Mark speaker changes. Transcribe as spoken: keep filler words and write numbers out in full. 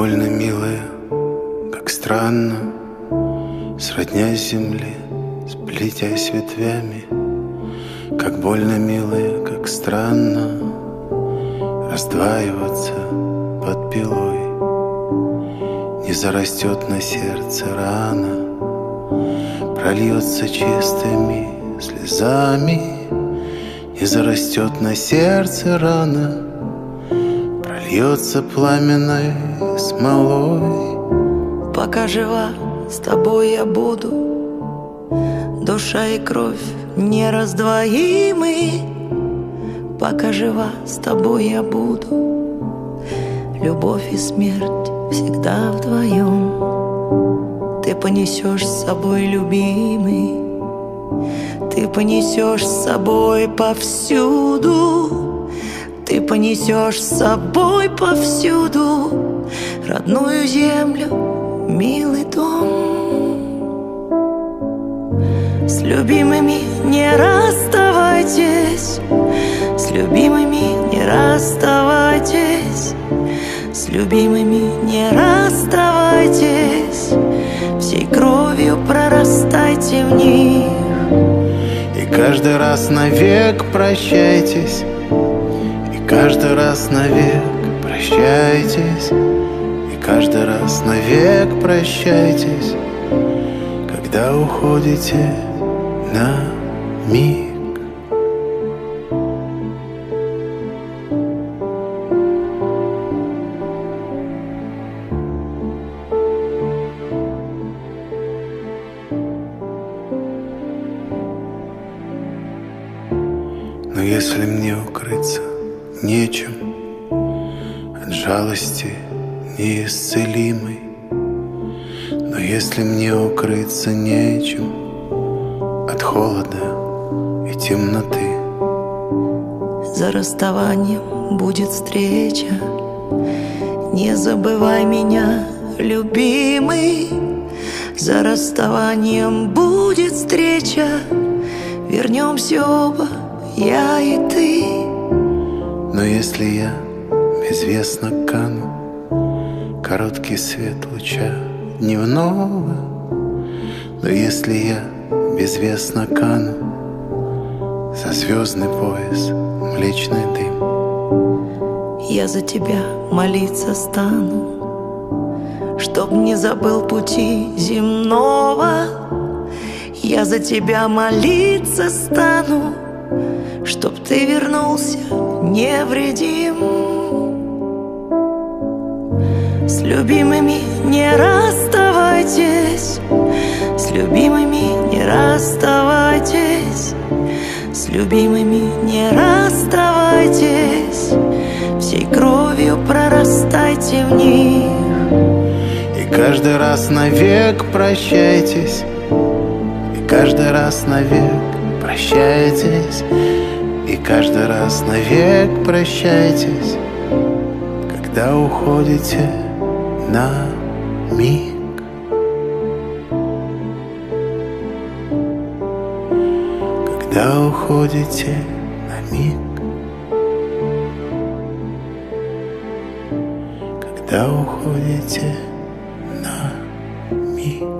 Speaker 1: больно, милая, как странно, сроднясь земле, сплетясь ветвями. Как больно, милая, как странно раздваиваться под пилой. Не зарастет на сердце рана, прольется чистыми слезами. Не зарастет на сердце рана, прольется пламенной смолой.
Speaker 2: Пока жива, с тобой я буду, душа и кровь нераздвоимы. Пока жива, с тобой я буду, любовь и смерть всегда вдвоем. Ты понесешь с собой, любимый, ты понесешь с собой повсюду, ты понесешь с собой повсюду родную землю, милый дом. С любимыми не расставайтесь, с любимыми не расставайтесь, с любимыми не расставайтесь, всей кровью прорастайте в них.
Speaker 1: И каждый раз навек прощайтесь, и каждый раз навек прощайтесь, и каждый раз навек прощайтесь, когда уходите на миг. Но если мне укрыться нечем от жалости неисцелимой, но если мне укрыться нечем от холода и темноты,
Speaker 2: за расставанием будет встреча, не забывай меня, любимый. За расставанием будет встреча, вернемся оба, я и ты.
Speaker 1: Но если я безвестно кану, короткий свет луча дневного, но если я безвестно кану, за звездный пояс млечный дым,
Speaker 2: я за тебя молиться стану, чтоб не забыл пути земного. Я за тебя молиться стану, чтоб ты вернулся невредим. С любимыми не расставайтесь, с любимыми не расставайтесь, с любимыми не расставайтесь, всей кровью прорастайте в них.
Speaker 1: И каждый раз навек прощайтесь, и каждый раз навек прощайтесь, и каждый раз навек прощайтесь, когда уходите на миг. Когда уходите на миг, когда уходите на миг.